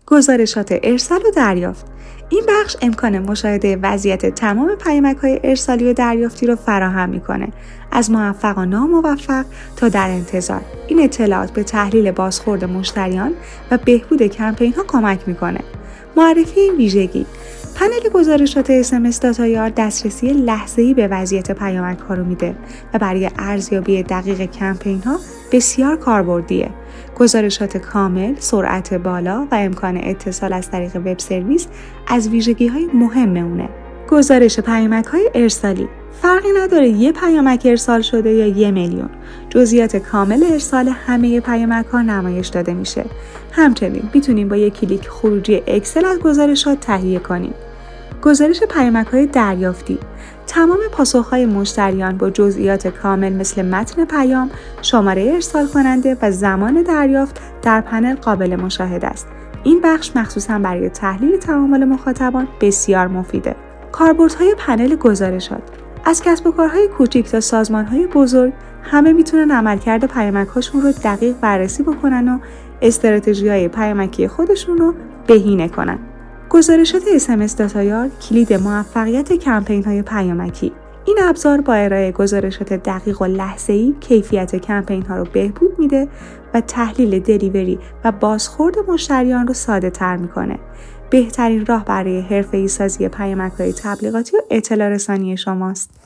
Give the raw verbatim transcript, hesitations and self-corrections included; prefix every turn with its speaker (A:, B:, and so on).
A: گزارشات ارسال و دریافت. این بخش امکان مشاهده وضعیت تمام پیامک‌های ارسالی و دریافتی رو فراهم می‌کنه، از موفق و ناموفق تا در انتظار. این اطلاعات به تحلیل بازخورد مشتریان و بهبود کمپین‌ها کمک می‌کنه. معرفی این ویژگی: پنل گزارشات اس ام اس داتایار دسترسی لحظه‌ای به وضعیت پیامک‌ها رو میده و برای ارزیابی دقیق کمپین‌ها بسیار کاربردیه. گزارشات کامل، سرعت بالا و امکان اتصال از طریق وب سرویس از ویژگی‌های مهم اونه. گزارش پیامک‌های ارسالی: فرقی نداره یه پیامک ارسال شده یا یه میلیون. جزئیات کامل ارسال همه پیامک‌ها نمایش داده میشه. همچنین میتونیم با یک کلیک خروجی اکسل از گزارشات تهیه کنیم. گزارش پیامک‌های دریافتی: تمام پاسخ‌های مشتریان با جزئیات کامل مثل متن پیام، شماره ارسال کننده و زمان دریافت در پنل قابل مشاهده است. این بخش مخصوصاً برای تحلیل تعامل مخاطبان بسیار مفیده. کاربردهای پنل گزارشات: از کسب و کارهای کوچیک تا سازمان‌های بزرگ، همه میتونن عملکرد پیامک‌هاشون رو دقیق بررسی بکنن و استراتژی‌های پیامکی خودشون رو بهینه کنن. گزارشات اس ام اس داتایار کلید موفقیت کمپین‌های پیامکی. این ابزار با ارائه گزارشات دقیق و لحظه‌ای کیفیت کمپین‌ها رو بهبود میده و تحلیل دلیوری و بازخورد مشتریان رو ساده‌تر میکنه. بهترین راه برای حرفه‌ای سازی پیامک‌های تبلیغاتی و اطلاع رسانی شماست.